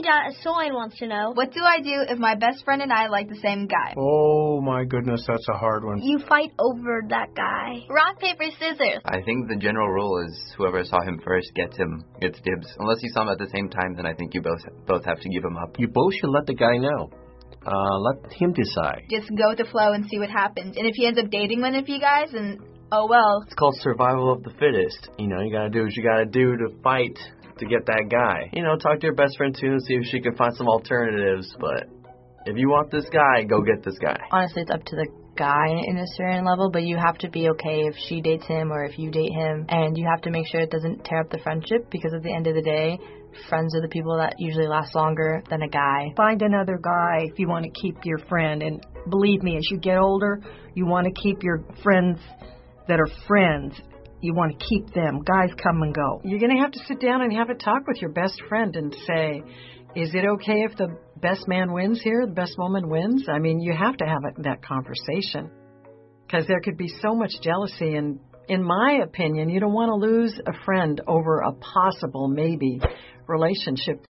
Soren wants to know. What do I do if my best friend and I like the same guy? Oh, my goodness, that's a hard one. You fight over that guy. Rock, paper, scissors. I think the general rule is whoever saw him first gets dibs. Unless you saw him at the same time, then I think you both have to give him up. You both should let the guy know. Let him decide. Just go with the flow and see what happens. And if he ends up dating one of you guys, then, oh well. It's called survival of the fittest. You know, you gotta do what you gotta do to fight to get that guy. You know, talk to your best friend too and see if she can find some alternatives. But if you want this guy, go get this guy. Honestly, it's up to the guy in a certain level, but you have to be okay if she dates him or if you date him, and you have to make sure it doesn't tear up the friendship, because at the end of the day, friends are the people that usually last longer than a guy. Find another guy if you want to keep your friend, and believe me, as you get older, you want to keep your friends that are friends. You want to keep them. Guys come and go. You're going to have to sit down and have a talk with your best friend and say, is it okay if the best man wins here, the best woman wins? I mean, you have to have that conversation, because there could be so much jealousy. And in my opinion, you don't want to lose a friend over a possible maybe relationship.